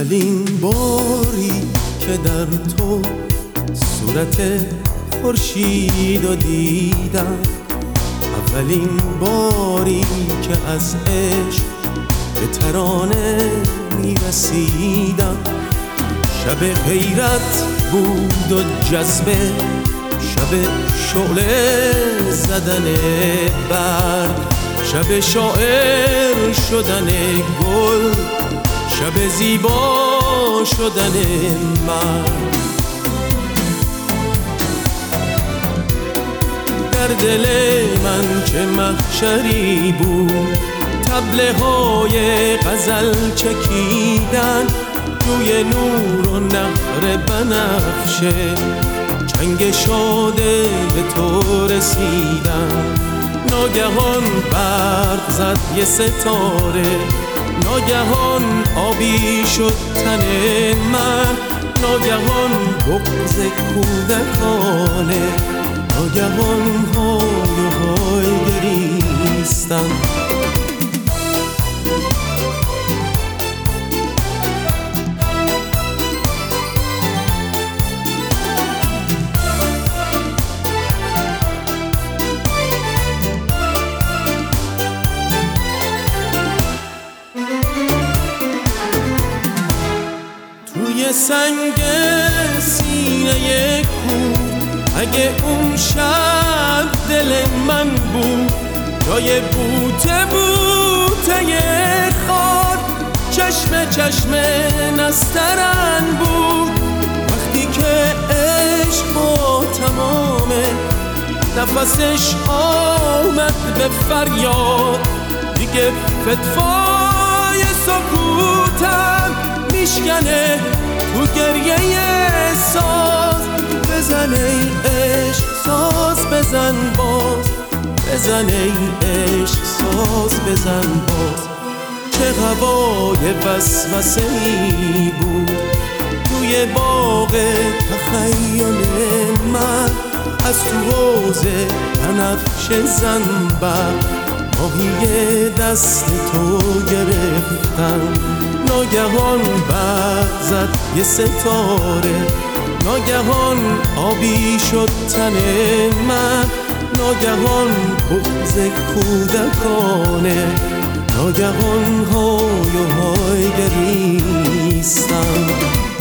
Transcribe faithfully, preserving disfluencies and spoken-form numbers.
اولین باری که در تو صورت خورشیدو دیدم، اولین باری که از عشق به ترانه میرسیدم. شب غیرت بود و جذبه، شب شعله زدن برگ، شب شاعر شدن گل، شب زیبا شدن مرد. در دل من چه محشری بود، طبله های غزل چکیدن روی نور و نهر بنفشه، چنگ شاده به تو رسیدن. ناگهان برق زد یه ستاره، ناگهان آبی شد تن من، ناگهان بغض کودکانه، ناگهان های و های گریستن. توی سنگ سینه کو، اگه اون شب دل من بود، جای بوته بوته خار، چشم چشم نسترن بود. وقتی که عشق با تمام نفسش آمد به فریاد، دیگه فتوای سکوتم میشکنه تو گریه ساز. بزن ای عشق ساز بزن باز، بزن ای عشق ساز بزن باز. چه هوای وسوسه‌ای بود توی باغ تخیل من، از تو حوض بنفشه زنبق ماهی دست تو گرفتم. ناگهان برق زد یه ستاره، ناگهان آبی شد تن من، ناگهان بغض کودکانه، ناگهان های و های گریستم.